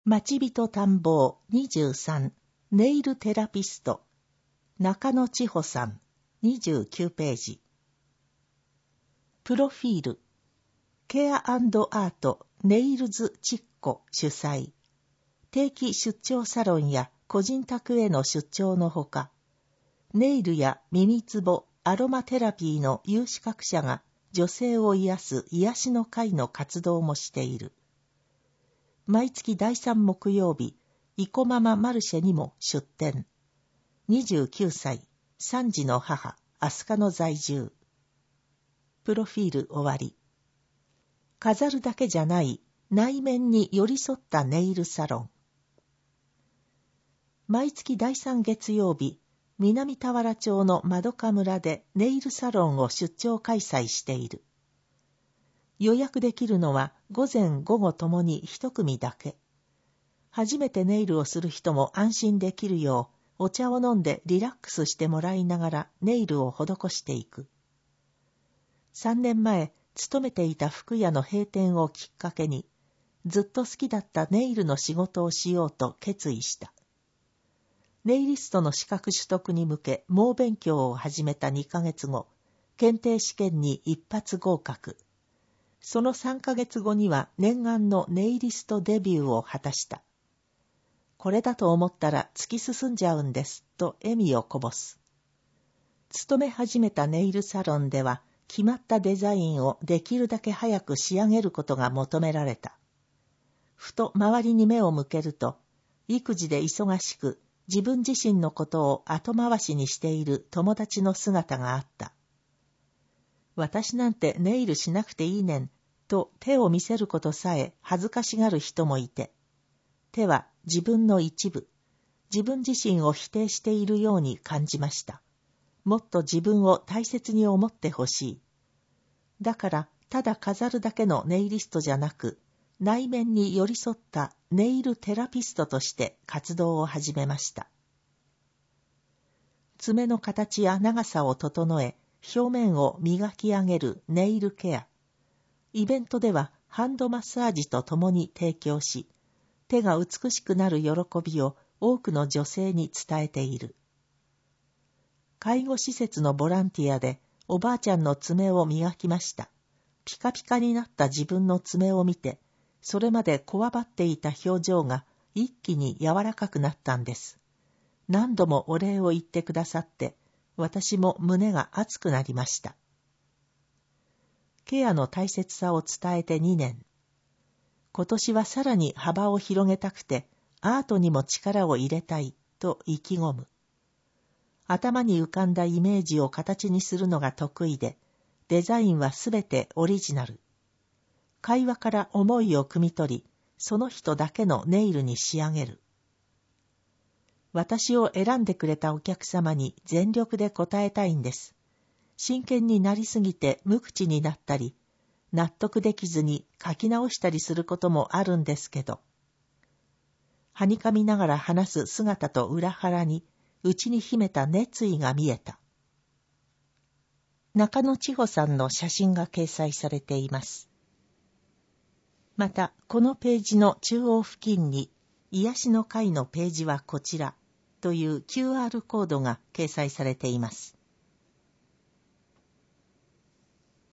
町人探訪23ネイルテラピスト中野千穂さん29ページ。プロフィールケア&アートネイルズチッコ主催定期出張サロンや個人宅への出張のほかネイルや耳つぼアロマテラピーの有資格者が女性を癒す癒しの会の活動もしている。毎月第3木曜日、生駒ママルシェにも出店。29歳、3児の母、飛鳥の在住。プロフィール終わり。飾るだけじゃない内面に寄り添ったネイルサロン。毎月第3月曜日、南田原町のまどか村でネイルサロンを出張開催している。予約できるのは午前午後ともに一組だけ。初めてネイルをする人も安心できるよう、お茶を飲んでリラックスしてもらいながらネイルを施していく。3年前、勤めていた服屋の閉店をきっかけに、ずっと好きだったネイルの仕事をしようと決意した。ネイリストの資格取得に向け猛勉強を始めた2ヶ月後、検定試験に一発合格。その3ヶ月後には念願のネイリストデビューを果たした。これだと思ったら突き進んじゃうんです、と笑みをこぼす。勤め始めたネイルサロンでは、決まったデザインをできるだけ早く仕上げることが求められた。ふと周りに目を向けると、育児で忙しく、自分自身のことを後回しにしている友達の姿があった。私なんてネイルしなくていいねん、と手を見せることさえ恥ずかしがる人もいて、手は自分の一部、自分自身を否定しているように感じました。もっと自分を大切に思ってほしい。だからただ飾るだけのネイリストじゃなく、内面に寄り添ったネイルテラピストとして活動を始めました。爪の形や長さを整え、表面を磨き上げるネイルケア。イベントではハンドマッサージとともに提供し、手が美しくなる喜びを多くの女性に伝えている。介護施設のボランティアでおばあちゃんの爪を磨きました。ピカピカになった自分の爪を見て、それまでこわばっていた表情が一気に柔らかくなったんです。何度もお礼を言ってくださって、私も胸が熱くなりました。ケアの大切さを伝えて2年。今年はさらに幅を広げたくて、アートにも力を入れたいと意気込む。頭に浮かんだイメージを形にするのが得意で、デザインはすべてオリジナル。会話から思いを汲み取り、その人だけのネイルに仕上げる。私を選んでくれたお客様に全力で応えたいんです。真剣になりすぎて無口になったり、納得できずに書き直したりすることもあるんですけど。はにかみながら話す姿と裏腹に、内に秘めた熱意が見えた。中野千穂さんの写真が掲載されています。また、このページの中央付近に、癒しの会のページはこちらという QR コードが掲載されています。